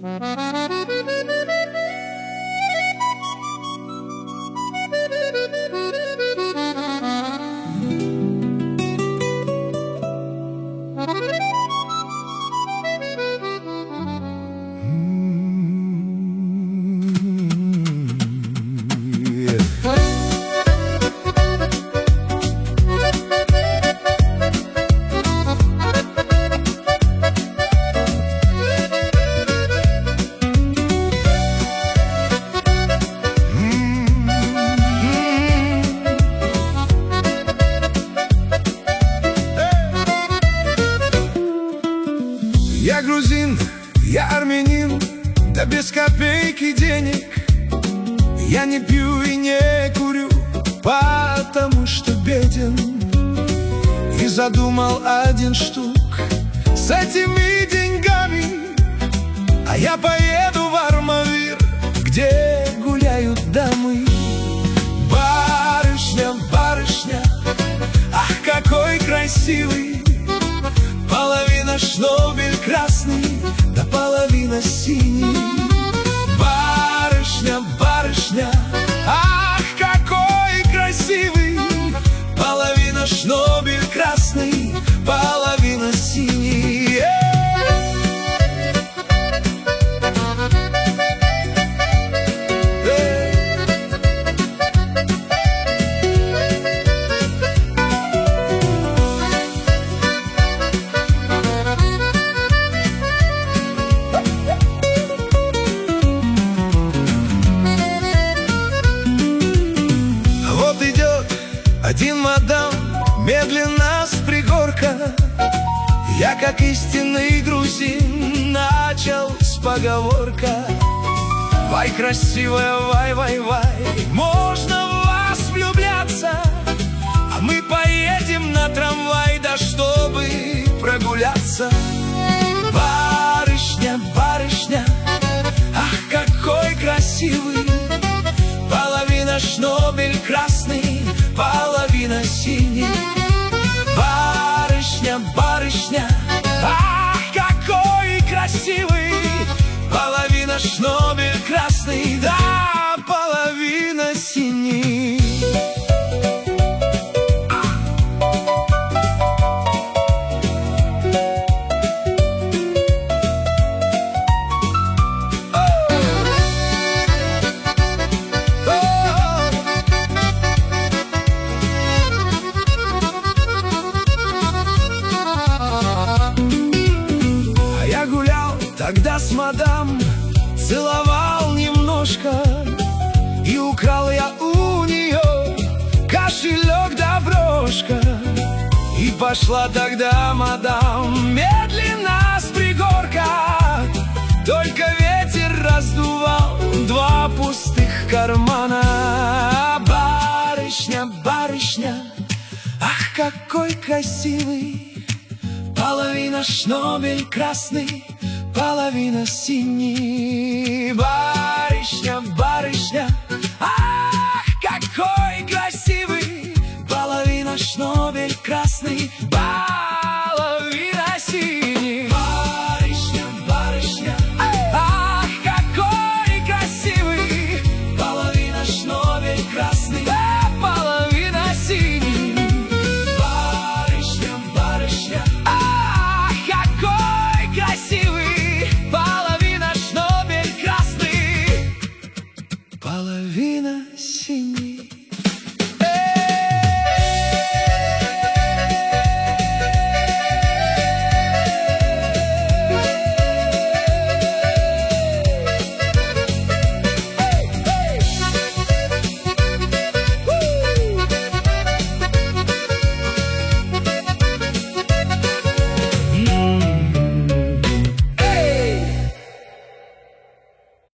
Я грузин, я армянин, да без копейки денег. Я не пью и не курю, потому что беден. И задумал один штук с этими деньгами. А я поеду в Армавир, где гуляют дамы. Барышня, барышня, ах, какой красивый. Половина шнобель красный, да половина синий. Барышня, барышня, ах, какой красивый. Половина шнобель красный, половина синий. Один мадам, медленно с пригорка. Я, как истинный грузин, начал с поговорка: вай, красивая, вай, вай, вай, можно в вас влюбляться, а мы поедем на трамвай, да чтобы прогуляться. Барышня, барышня, ах, какой красивый. Половина шнобель красный, половина синий. Барышня, барышня, ах, какой красивый. Половина шнобель красный, да, половина синий. Тогда с мадам целовал немножко, и украл я у нее кошелек да брошка. И пошла тогда мадам медленно с пригорка. Только ветер раздувал два пустых кармана. Барышня, барышня, ах, какой красивый. Половина шнобель красный, половина синий. Барышня, барышня,